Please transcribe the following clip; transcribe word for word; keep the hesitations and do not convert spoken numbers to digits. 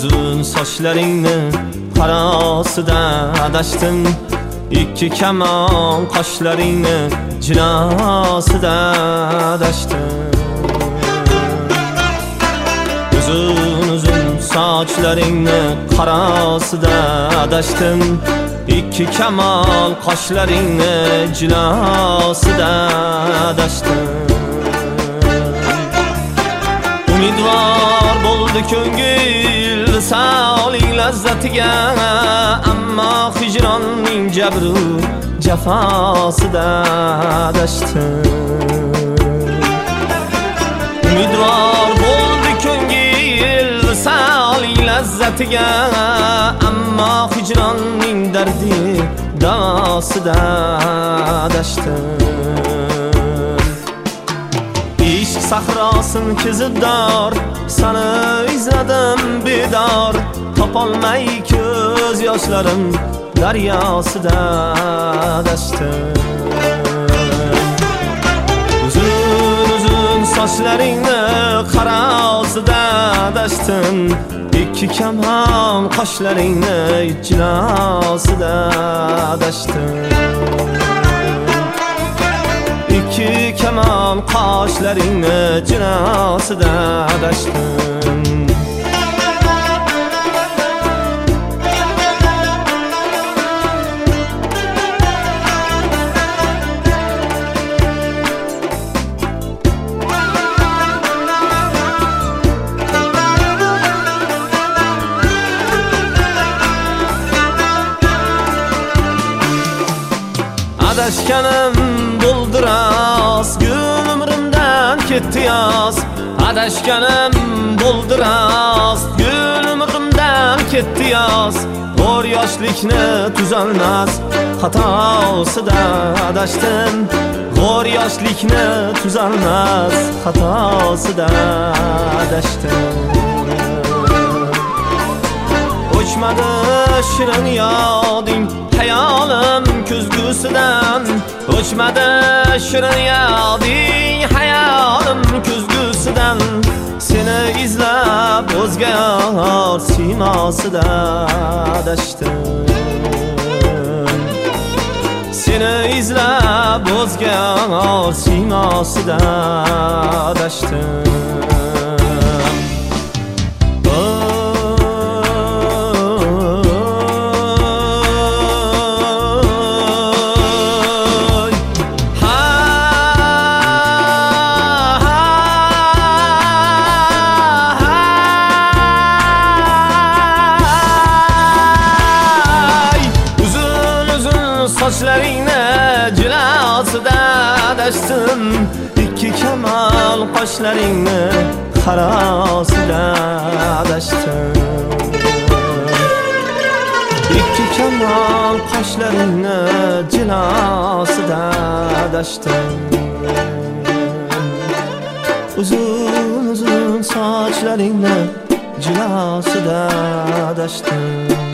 uzun sochlaringni qarosida adashdim. Ikki kamon qoshlaringni jinosida adashdim. Uzun uzun sochlaringni qarosida adashdim. Ikki kamon qoshlaringni jinosida adashdim. Umidvor bo'ldi ko'ngil saoling lazzatiga, ammo hijronning jabru jafosida adashdim. Umidvor bo'ldi ko'ngil saoling lazzatiga, ammo hijronning dardi davosida adashdim. İşq sahrosin kezibdor, seni izladim bedor, topolmay ko'z yoshlarim daryosida adashdim. Uzun uzun sochlaringni qarosida adashdim. Ikki kamon qoshlaringni jinosida adashdim. İki kamon qoshlaringni jinosida adashdim. Adashganim bo'ldi rost, gul umrimdan ketdi yoz. Adashganim bo'ldi rost, gul umrimdan ketdi yoz. G'o'r yoshlikni tuzalmas xatosida adashdim. G'o'r yoshlikni tuzalmas xatosida adashdim. O'chmadi shirin yoding hayolim ko'zgusidan, o'chmadi shirin yoding hayolim ko'zgusidan. Seni izlab o'zga yor siymosida adashdim. Seni izlab o'zga yor siymosida adashdim. Sochlaringni jinosida adashdim. Ikki kamon qoshlaringni qarosida adashdim. Ikki kamon qoshlaringni jinosida adashdim. Uzun uzun sochlaringni jinosida adashdim.